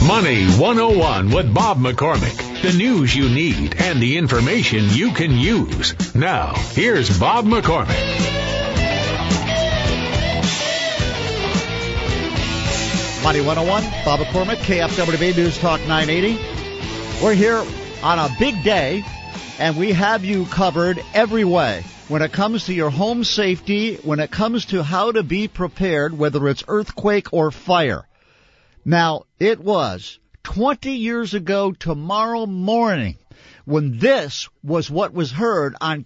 Money 101 with Bob McCormick. The news you need and the information you can use. Now, here's Bob McCormick. Money 101, Bob McCormick, KFWB News Talk 980. We're here on a big day, and we have you covered every way. When it comes to your home safety, when it comes to how to be prepared, whether it's earthquake or fire. Now, it was 20 years ago tomorrow morning when this was what was heard on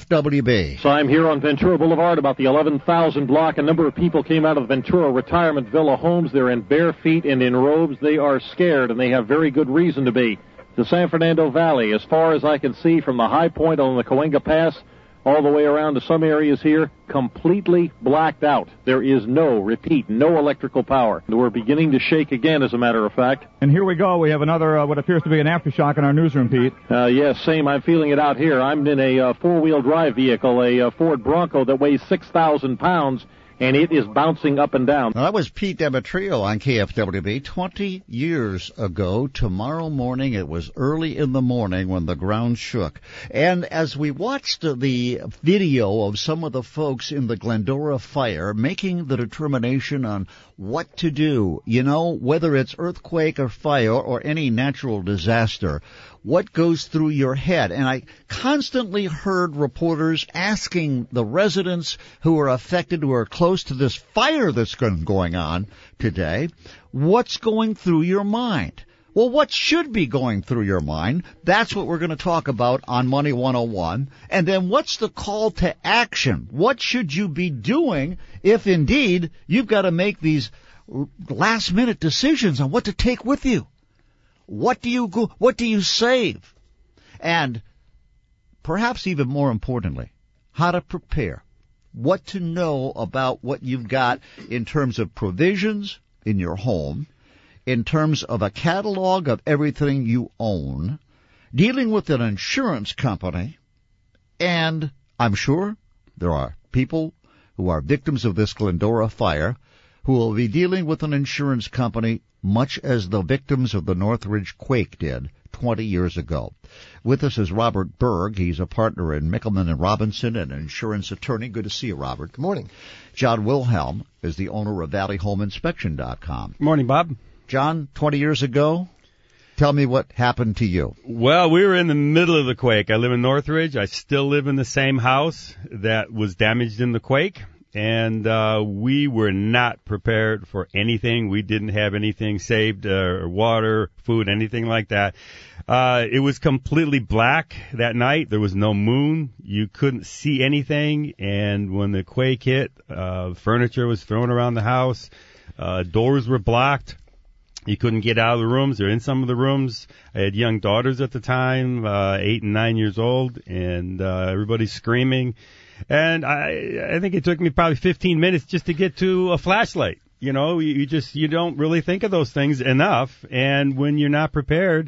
KFWB. So I'm here on Ventura Boulevard, about the 11,000 block. A number of people came out of the Ventura Retirement Villa homes. They're in bare feet and in robes. They are scared, and they have very good reason to be. The San Fernando Valley, as far as I can see from the high point on the Cahuenga Pass, all the way around to some areas here, completely blacked out. There is no electrical power. We're beginning to shake again, as a matter of fact. And here we go. We have another, what appears to be an aftershock in our newsroom, Pete. Yes, same. I'm feeling it out here. I'm in a four-wheel drive vehicle, a Ford Bronco that weighs 6,000 pounds, and it is bouncing up and down. Now, that was Pete Demetrio on KFWB 20 years ago. Tomorrow morning, it was early in the morning when the ground shook. And as we watched the video of some of the folks in the Glendora fire making the determination on what to do, you know, whether it's earthquake or fire or any natural disaster, what goes through your head? And I constantly heard reporters asking the residents who are affected, who are close to this fire that's going on today, what's going through your mind? Well, what should be going through your mind? That's what we're going to talk about on Money 101. And then what's the call to action? What should you be doing if indeed you've got to make these last-minute decisions on what to take with you? What do you save? And perhaps even more importantly, how to prepare. What to know about what you've got in terms of provisions in your home, in terms of a catalog of everything you own, dealing with an insurance company, and I'm sure there are people who are victims of this Glendora fire who will be dealing with an insurance company much as the victims of the Northridge quake did 20 years ago. With us is Robert Berg. He's a partner in Mickelman and Robinson, and an insurance attorney. Good to see you, Robert. Good morning. John Wilhelm is the owner of ValleyHomeInspection.com. Good morning, Bob. John, 20 years ago, tell me what happened to you. Well, we were in the middle of the quake. I live in Northridge. I still live in the same house that was damaged in the quake. And we were not prepared for anything. We didn't have anything saved, water, food, anything like that. It was completely black that night. There was no moon. You couldn't see anything. And when the quake hit, furniture was thrown around the house. Doors were blocked. You couldn't get out of the rooms or in some of the rooms. I had young daughters at the time, 8 and 9 years old, and everybody's screaming. And I think it took me probably 15 minutes just to get to a flashlight. You know, you don't really think of those things enough. And when you're not prepared,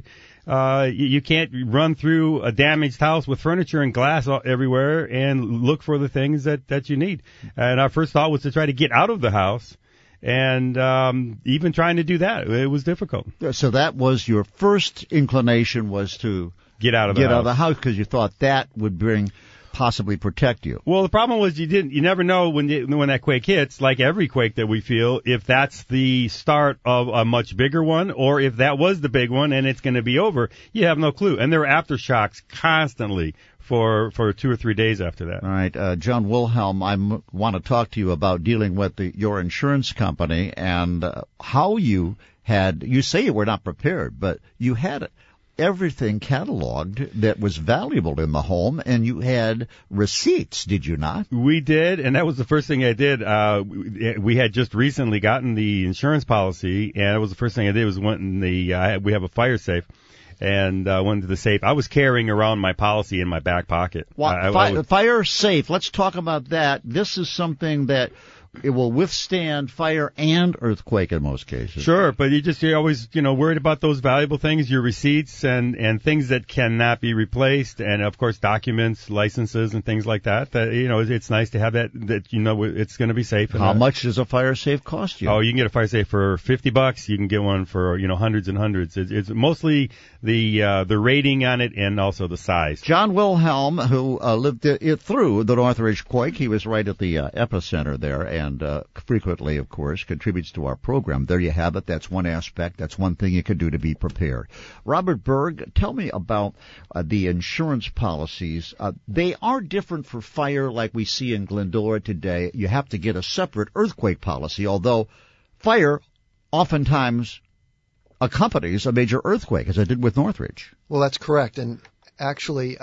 you can't run through a damaged house with furniture and glass everywhere and look for the things that you need. And our first thought was to try to get out of the house. And even trying to do that, it was difficult. So that was your first inclination, was to get out of the house because you thought that would possibly protect you. Well, the problem was you never know when that quake hits, like every quake that we feel, if that's the start of a much bigger one or if that was the big one and it's going to be over. You have no clue. And there were aftershocks constantly for 2 or 3 days after that. All right, John Wilhelm, I want to talk to you about dealing with your insurance company and how you say you were not prepared, but you had everything cataloged that was valuable in the home, and you had receipts, did you not? We did, and that was the first thing I did. We had just recently gotten the insurance policy, and that was the first thing I did was went in we have a fire safe, and went to the safe. I was carrying around my policy in my back pocket. Fire safe, let's talk about that. This is something that it will withstand fire and earthquake in most cases. Sure, but you're always, worried about those valuable things, your receipts and things that cannot be replaced, and of course documents, licenses, and things like that. It's nice to have that it's going to be safe. How much does a fire safe cost you? Oh, you can get a fire safe for $50. You can get one for hundreds and hundreds. It's mostly the rating on it and also the size. John Wilhelm, who lived through the Northridge quake, he was right at the epicenter there, and frequently, of course, contributes to our program. There you have it. That's one aspect. That's one thing you can do to be prepared. Robert Berg, tell me about the insurance policies. They are different for fire, like we see in Glendora today. You have to get a separate earthquake policy, although fire oftentimes accompanies a major earthquake, as it did with Northridge. Well, that's correct. And actually,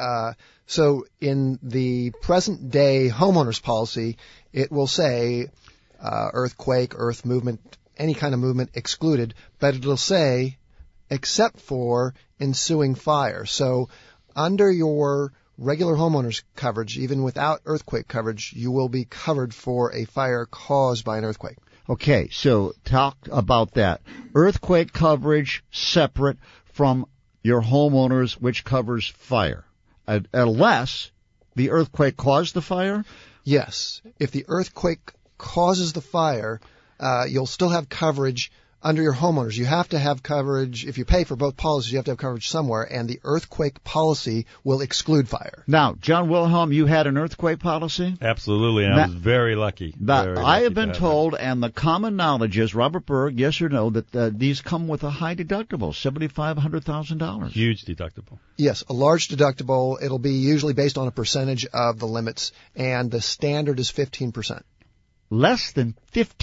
so in the present day homeowners policy, it will say earthquake, earth movement, any kind of movement excluded, but it'll say except for ensuing fire. So under your regular homeowners coverage, even without earthquake coverage, you will be covered for a fire caused by an earthquake. Okay, so talk about that. Earthquake coverage separate from your homeowners, which covers fire. Unless the earthquake caused the fire? Yes. If the earthquake causes the fire, you'll still have coverage under your homeowners. You have to have coverage. If you pay for both policies, you have to have coverage somewhere, and the earthquake policy will exclude fire. Now, John Wilhelm, you had an earthquake policy? Absolutely, and I was very lucky. I have been told, and the common knowledge is, Robert Berg, yes or no, that these come with a high deductible, $7,500, $100,000. Huge deductible. Yes, a large deductible. It'll be usually based on a percentage of the limits, and the standard is 15%. Less than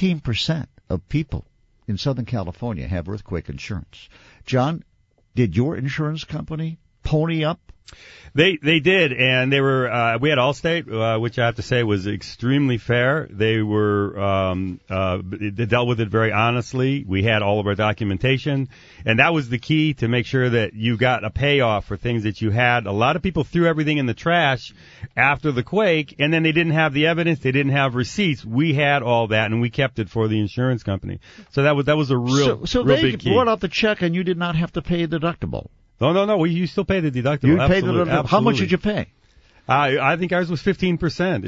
15% of people in Southern California have earthquake insurance. John, did your insurance company pony up? They did, and they were. We had Allstate, which I have to say was extremely fair. They were they dealt with it very honestly. We had all of our documentation, and that was the key to make sure that you got a payoff for things that you had. A lot of people threw everything in the trash after the quake, and then they didn't have the evidence. They didn't have receipts. We had all that, and we kept it for the insurance company. So that was a real big key. So they brought out the check, and you did not have to pay the deductible. No. You still pay the deductible. You paid the deductible. How much did you pay? I think ours was 15%.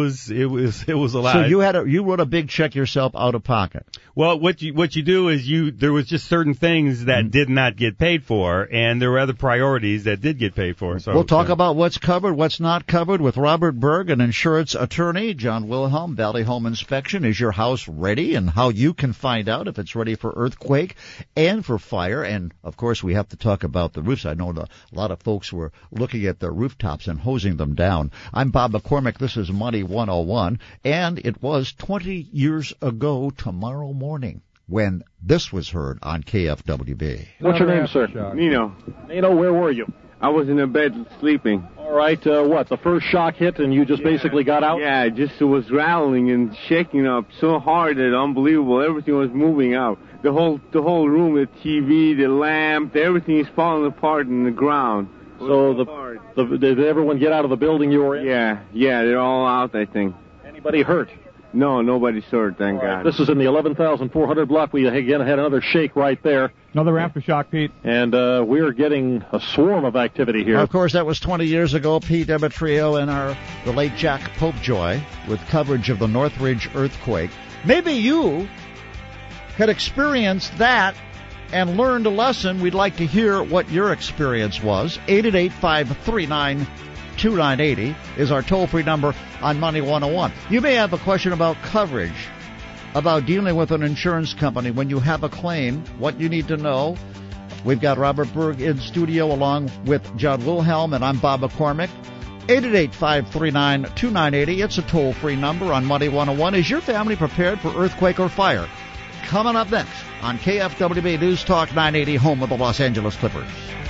It was a lot. So you wrote a big check yourself out of pocket. Well, what you do is there was just certain things that did not get paid for, and there were other priorities that did get paid for. So we'll talk about what's covered, what's not covered with Robert Berg, an insurance attorney. John Wilhelm, Valley Home Inspection. Is your house ready, and how you can find out if it's ready for earthquake and for fire? And of course, we have to talk about the roofs. I know a lot of folks were looking at their rooftops and hosing them down. I'm Bob McCormick. This is Money 101, and it was 20 years ago tomorrow morning when this was heard on KFWB. What's your name, sir? Nino. Nino, where were you? I was in the bed sleeping. All right, the first shock hit and you just basically got out? Yeah, it was rattling and shaking up so hard that unbelievable. Everything was moving out. The whole room, the TV, the lamp, everything is falling apart in the ground. So did everyone get out of the building you were in? Yeah, they're all out, I think. Anybody hurt? No, nobody's hurt, thank God. This is in the 11,400 block. We again had another shake right there. Another aftershock, Pete. And we're getting a swarm of activity here. Of course, that was 20 years ago. Pete Demetrio and the late Jack Popejoy with coverage of the Northridge earthquake. Maybe you had experienced that and learned a lesson. We'd like to hear what your experience was. 888-539-2980 is our toll-free number on Money 101. You may have a question about coverage, about dealing with an insurance company when you have a claim, what you need to know. We've got Robert Berg in studio along with John Wilhelm, and I'm Bob McCormick. 888-539-2980. It's a toll-free number on Money 101. Is your family prepared for earthquake or fire? Coming up next on KFWB News Talk 980, home of the Los Angeles Clippers.